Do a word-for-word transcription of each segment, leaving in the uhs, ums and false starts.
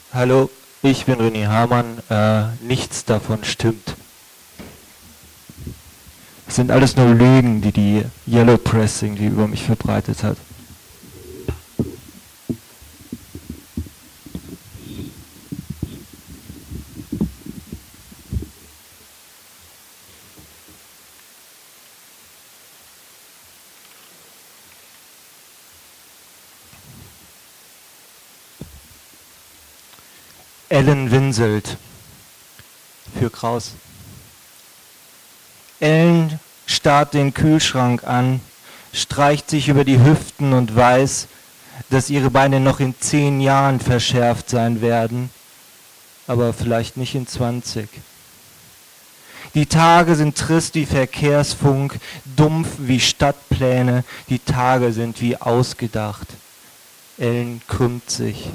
Hallo, ich bin René Hamann. Äh, nichts davon stimmt. Es sind alles nur Lügen, die die Yellow Press irgendwie über mich verbreitet hat. Ellen winselt. Für Kraus. Ellen starrt den Kühlschrank an, streicht sich über die Hüften und weiß, dass ihre Beine noch in zehn Jahren verschärft sein werden, aber vielleicht nicht in zwanzig. Die Tage sind trist wie Verkehrsfunk, dumpf wie Stadtpläne, die Tage sind wie ausgedacht. Ellen krümmt sich.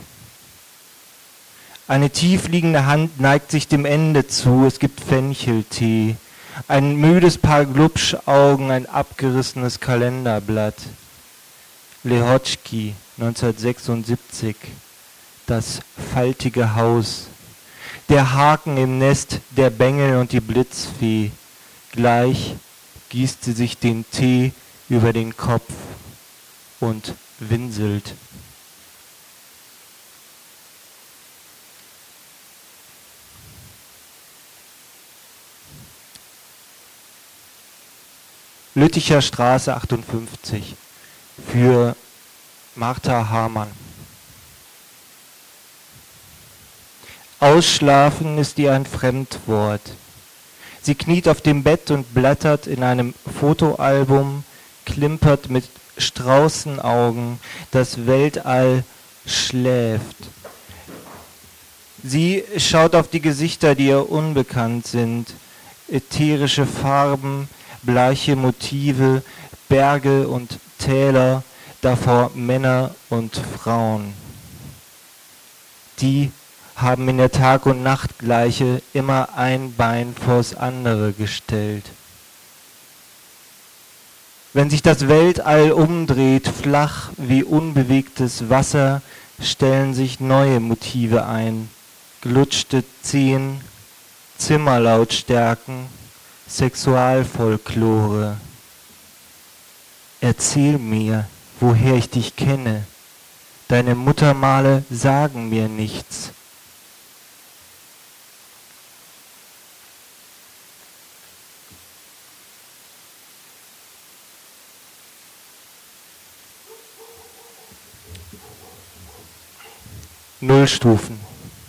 Eine tiefliegende Hand neigt sich dem Ende zu, es gibt Fencheltee. Ein müdes Paar Glubschaugen, ein abgerissenes Kalenderblatt. Lehotschky, neunzehnhundertsechsundsiebzig. Das faltige Haus. Der Haken im Nest, der Bengel und die Blitzfee. Gleich gießt sie sich den Tee über den Kopf und winselt. Lütticher Straße achtundfünfzig für Martha Hamann. Ausschlafen ist ihr ein Fremdwort. Sie kniet auf dem Bett und blättert in einem Fotoalbum, klimpert mit Straußenaugen, das Weltall schläft. Sie schaut auf die Gesichter, die ihr unbekannt sind, ätherische Farben, bleiche Motive, Berge und Täler, davor Männer und Frauen. Die haben in der Tag- und Nachtgleiche immer ein Bein vors andere gestellt. Wenn sich das Weltall umdreht, flach wie unbewegtes Wasser, stellen sich neue Motive ein. Gelutschte Zehen, Zimmerlautstärken, Sexualfolklore. Erzähl mir, woher ich dich kenne. Deine Muttermale sagen mir nichts. Nullstufen.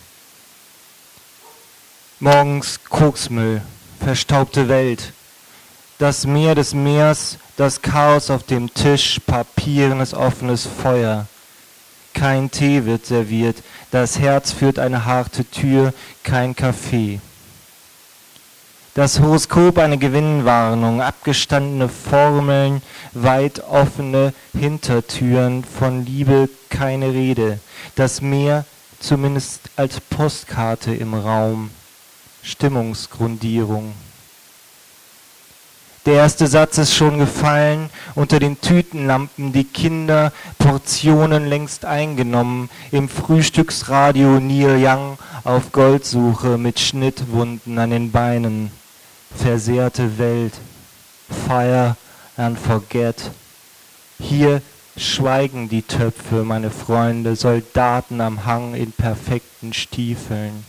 Morgens Koksmüll, verstaubte Welt. Das Meer des Meers, das Chaos auf dem Tisch, papierenes offenes Feuer. Kein Tee wird serviert, das Herz führt eine harte Tür, kein Kaffee. Das Horoskop eine Gewinnwarnung, abgestandene Formeln, weit offene Hintertüren, von Liebe keine Rede. Das Meer zumindest als Postkarte im Raum. Stimmungsgrundierung. Der erste Satz ist schon gefallen, unter den Tütenlampen die Kinder, Portionen längst eingenommen, im Frühstücksradio Neil Young auf Goldsuche mit Schnittwunden an den Beinen. Versehrte Welt, Fire and Forget. Hier schweigen die Töpfe, meine Freunde, Soldaten am Hang in perfekten Stiefeln.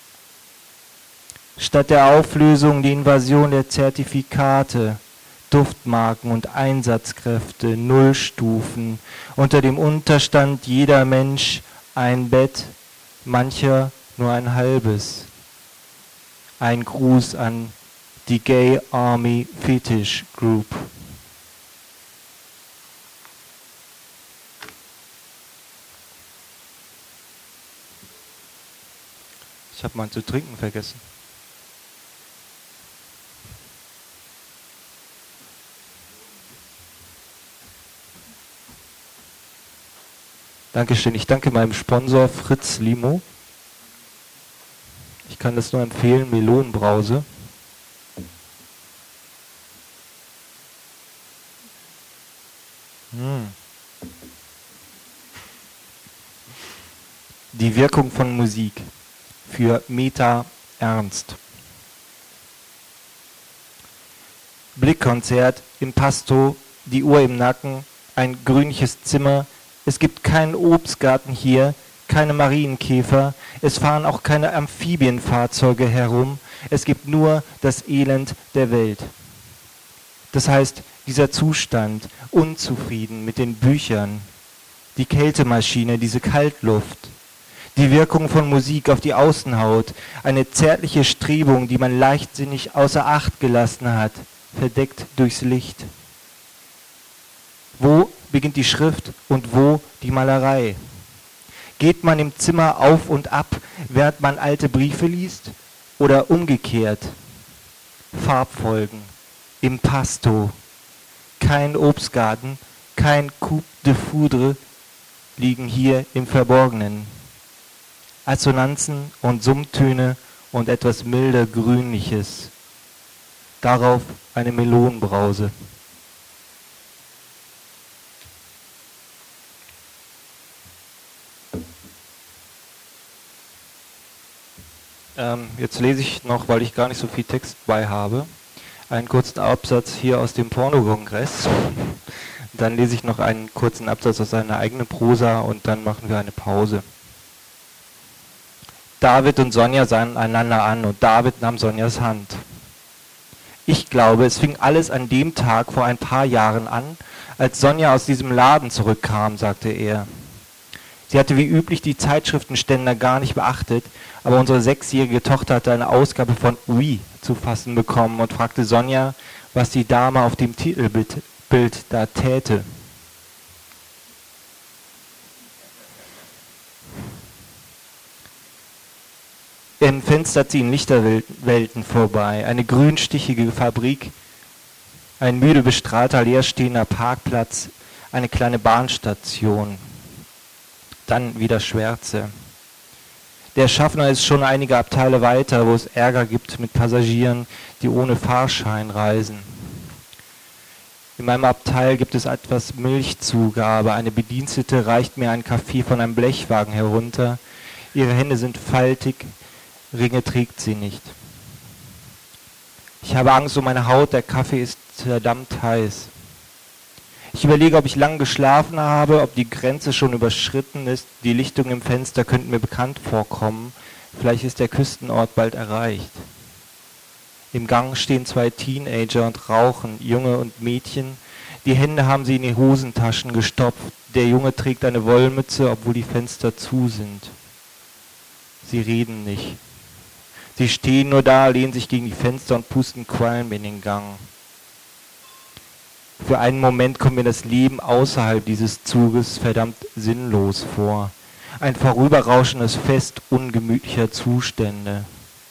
Statt der Auflösung die Invasion der Zertifikate, Duftmarken und Einsatzkräfte, Nullstufen, unter dem Unterstand jeder Mensch ein Bett, mancher nur ein halbes. Ein Gruß an die Gay Army Fetish Group. Ich habe mal zu trinken vergessen. Dankeschön. Ich danke meinem Sponsor Fritz Limo. Ich kann das nur empfehlen, Melonenbrause. Hm. Die Wirkung von Musik für Meta Ernst. Blickkonzert im Pasto, die Uhr im Nacken, ein grünliches Zimmer. Es gibt keinen Obstgarten hier, keine Marienkäfer, es fahren auch keine Amphibienfahrzeuge herum, es gibt nur das Elend der Welt. Das heißt, dieser Zustand, unzufrieden mit den Büchern, die Kältemaschine, diese Kaltluft, die Wirkung von Musik auf die Außenhaut, eine zärtliche Strebung, die man leichtsinnig außer Acht gelassen hat, verdeckt durchs Licht. Wo beginnt die Schrift und wo die Malerei? Geht man im Zimmer auf und ab, während man alte Briefe liest? Oder umgekehrt? Farbfolgen, Impasto, kein Obstgarten, kein Coupe de Foudre liegen hier im Verborgenen. Assonanzen und Summtöne und etwas milder Grünliches. Darauf eine Melonenbrause. Ähm, jetzt lese ich noch, weil ich gar nicht so viel Text bei habe, einen kurzen Absatz hier aus dem Pornokongress. Dann lese ich noch einen kurzen Absatz aus seiner eigenen Prosa und dann machen wir eine Pause. David und Sonja sahen einander an und David nahm Sonjas Hand. Ich glaube, es fing alles an dem Tag vor ein paar Jahren an, als Sonja aus diesem Laden zurückkam, sagte er. Sie hatte wie üblich die Zeitschriftenständer gar nicht beachtet, aber unsere sechsjährige Tochter hatte eine Ausgabe von Oui zu fassen bekommen und fragte Sonja, was die Dame auf dem Titelbild Bild da täte. Im Fenster ziehen Lichterwelten vorbei, eine grünstichige Fabrik, ein müde bestrahlter leerstehender Parkplatz, eine kleine Bahnstation. Dann wieder Schwärze. Der Schaffner ist schon einige Abteile weiter, wo es Ärger gibt mit Passagieren, die ohne Fahrschein reisen. In meinem Abteil gibt es etwas Milchzugabe. Eine Bedienstete reicht mir einen Kaffee von einem Blechwagen herunter. Ihre Hände sind faltig, Ringe trägt sie nicht. Ich habe Angst um meine Haut, der Kaffee ist verdammt heiß. Ich überlege, ob ich lang geschlafen habe, ob die Grenze schon überschritten ist. Die Lichtungen im Fenster könnten mir bekannt vorkommen. Vielleicht ist der Küstenort bald erreicht. Im Gang stehen zwei Teenager und rauchen, Junge und Mädchen. Die Hände haben sie in die Hosentaschen gestopft. Der Junge trägt eine Wollmütze, obwohl die Fenster zu sind. Sie reden nicht. Sie stehen nur da, lehnen sich gegen die Fenster und pusten Qualm in den Gang. Für einen Moment kommt mir das Leben außerhalb dieses Zuges verdammt sinnlos vor. Ein vorüberrauschendes Fest ungemütlicher Zustände.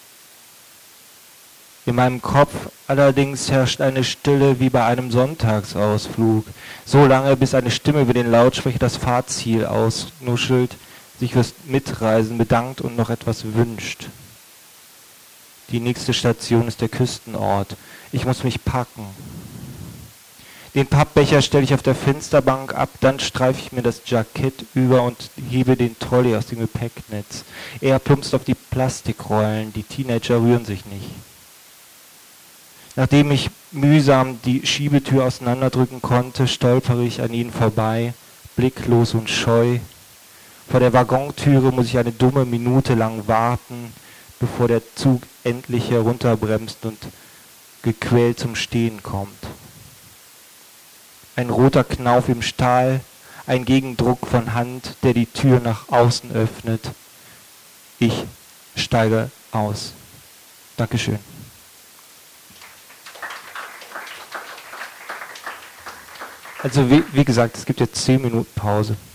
In meinem Kopf allerdings herrscht eine Stille wie bei einem Sonntagsausflug. So lange, bis eine Stimme über den Lautsprecher das Fahrziel ausnuschelt, sich fürs Mitreisen bedankt und noch etwas wünscht. Die nächste Station ist der Küstenort. Ich muss mich packen. Den Pappbecher stelle ich auf der Fensterbank ab, dann streife ich mir das Jackett über und hebe den Trolley aus dem Gepäcknetz. Er plumpst auf die Plastikrollen, die Teenager rühren sich nicht. Nachdem ich mühsam die Schiebetür auseinanderdrücken konnte, stolpere ich an ihnen vorbei, blicklos und scheu. Vor der Waggontüre muss ich eine dumme Minute lang warten, bevor der Zug endlich herunterbremst und gequält zum Stehen kommt. Ein roter Knauf im Stahl, ein Gegendruck von Hand, der die Tür nach außen öffnet. Ich steige aus. Dankeschön. Also wie, wie gesagt, es gibt jetzt zehn Minuten Pause.